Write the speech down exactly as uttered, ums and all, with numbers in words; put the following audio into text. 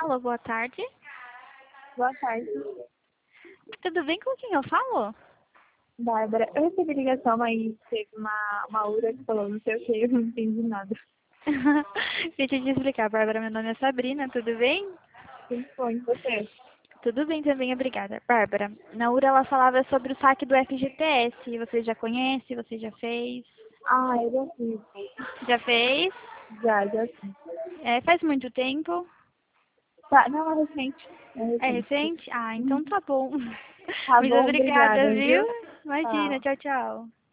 Alô, boa tarde. Boa tarde, Tudo bem com quem eu falo? Bárbara. Eu recebi ligação, mas teve uma, uma Ura que falou não sei o que, eu não entendi nada. Deixa eu te explicar, Bárbara. Meu nome é Sabrina, tudo bem? Quem foi você? Tudo bem também, obrigada. Bárbara, na U R A ela falava sobre o saque do F G T S. Você já conhece? Você já fez? Ah, eu já fiz. Já fez? Já, já fiz. É, faz muito tempo? Tá, não, é recente. É É recente. recente? Ah, então Uhum. tá bom. Tá Muito bom, obrigada, obrigada, viu? viu? Imagina, Tchau. tchau, tchau.